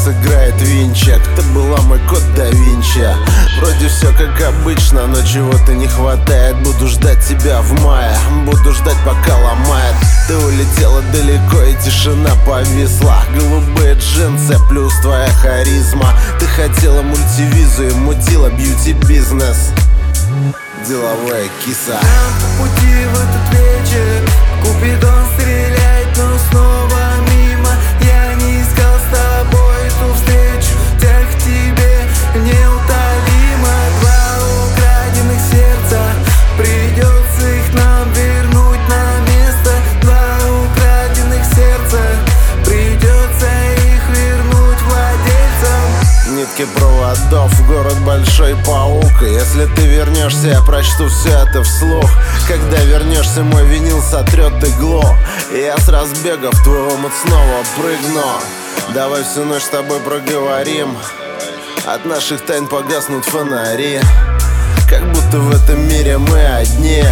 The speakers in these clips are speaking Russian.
сыграет винчик. Ты была мой код да Винчи. Вроде все как обычно, но чего-то не хватает. Буду ждать тебя в мае, буду ждать пока ломает. Ты улетела далеко и тишина повисла. Голубые джинсы плюс твоя харизма. Ты хотела мультивизу и мутила бьюти-бизнес. Деловая киса. Нам по пути в этот вечер Купидон стреляет, но снова мимо. Я не искал с тобой эту встречу, тяг к тебе неутолимо. Два украденных сердца, придется их нам вернуть на место. Два украденных сердца, придется их вернуть владельцам. Нитки проводов, город большой паук. И если ты вернешься, я прочту все это вслух. Когда вернешься, мой винил сотрет иглу, и я с разбега в твой омут снова прыгну. Давай всю ночь с тобой проговорим. От наших тайн погаснут фонари, как будто в этом мире мы одни.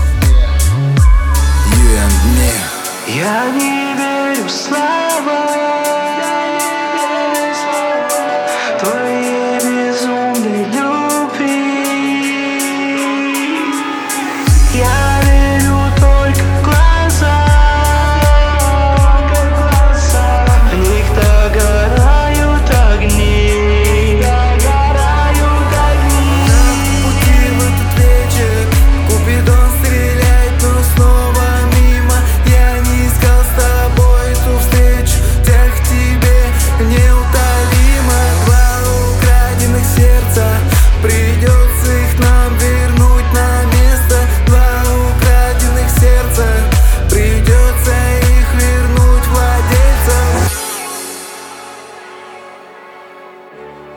You and me. Я не верю в слова твоей безумной любви. Я верю только в глаза, в них догорают огни. На пути в этот вечер Купидон стреляет, но снова мимо. Я не искал с тобой эту встречу, тяг к тебе неутолимо. Два украденных сердца, придется их нам вернуть на место. Два украденных сердца, придется их вернуть владельцам.